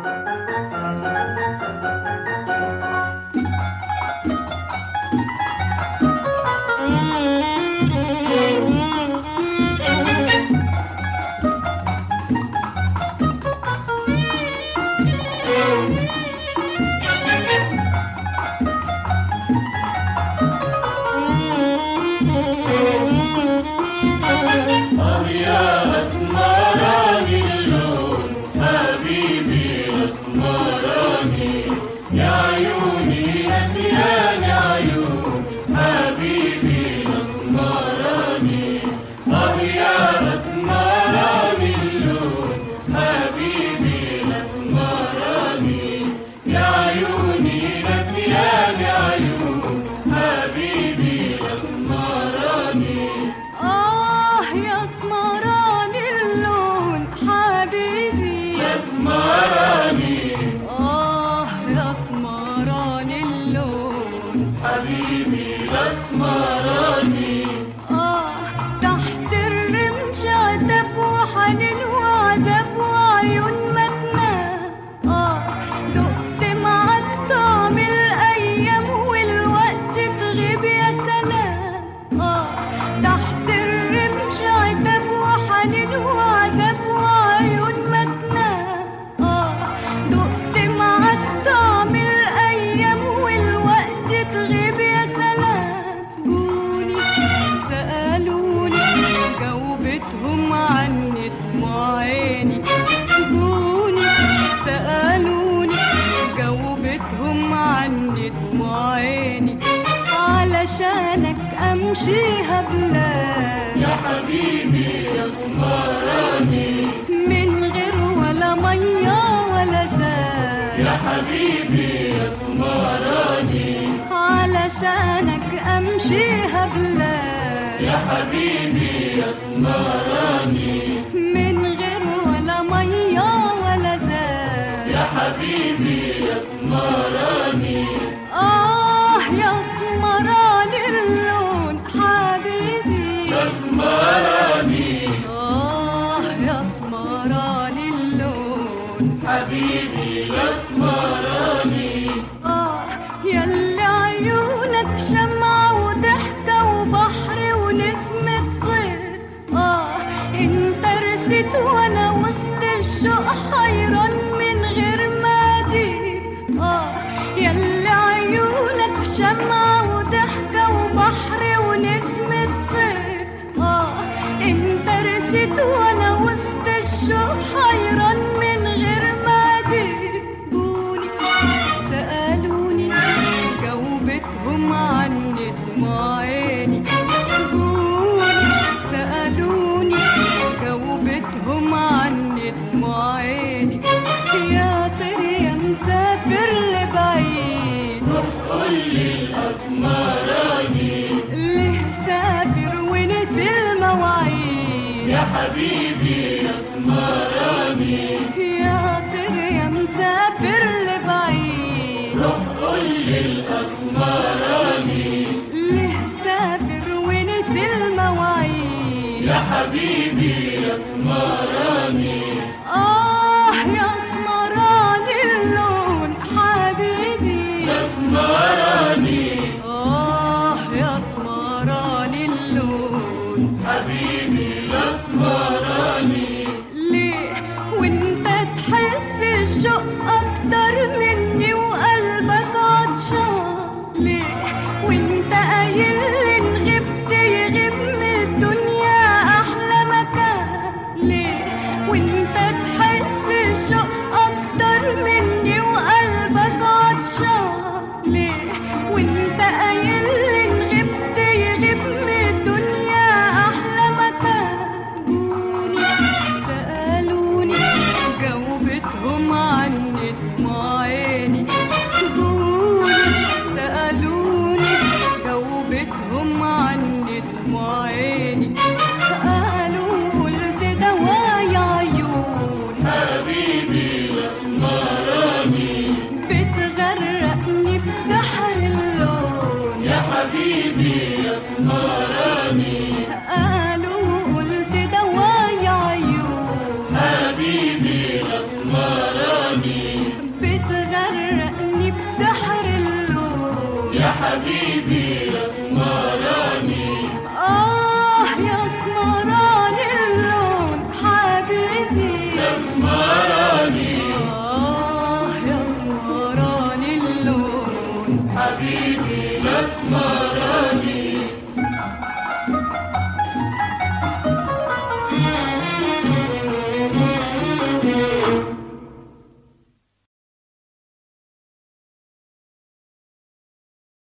امشيها بلاد يا حبيبي يا سمراني، من غير ولا ميه ولا زاد يا حبيبي يا سمراني، علشانك امشيها بلاد يا حبيبي يا سمراني، من غير ولا ميه ولا زاد يا حبيبي يا سمراني. يا سمراني اللون حبيبي يا سمراني، يا سمراني اللون حبيبي يا سمراني، ياللي عيونك شمعة وضحكة وبحر ونسمة صيف انت رست وانا وسط الشوق حيران من غير ما اضيق ياللي عيونك شمعة وضحكة وبحر ونسمة صيف انت رست وانا وسط الشوق حيران من غير ما اضيقوني سألوني جاوبتهم عني دموع عيني سألوني جاوبتهم عني دموع عيني يا طير يا مسافر لبعيد روح قولي الأسمراني ليه سافر ونسي المواعيد يا حبيبي يا سمراني، يا طير يا مسافر لبعيد روح قولي الأسمراني ليه سافر ونسي المواعيد يا حبيبي يا سمراني، يا سمراني اللون حبيبي يا سمراني، يا سمراني اللون حبيبي يا سمراني. ليه وانت تحس الشوق اكتر مني وقلبك عطشان ليه وانت قايل ان غبت يغيب من الدنيا احلى مكان ليه وانت تحس الشوق اكتر مني وقلبك عطشان ليه وانت قايل ان غبت يغيب من الدنيا احلى مكان سألوني جاوبتهم عني دموع عيني سألوني جاوبتهم عني دموع عيني قالوا قلت دوايا عيون حبيبي يا سمراني، بتغرقني في سحر اللون يا حبيبي يا سمراني، قالوا قلت دوايا عيون حبيبي يا سمراني، حبيبي الأسمراني يا اسمراني اللون حبيبي الأسمراني يا اسمراني اللون حبيبي الأسمراني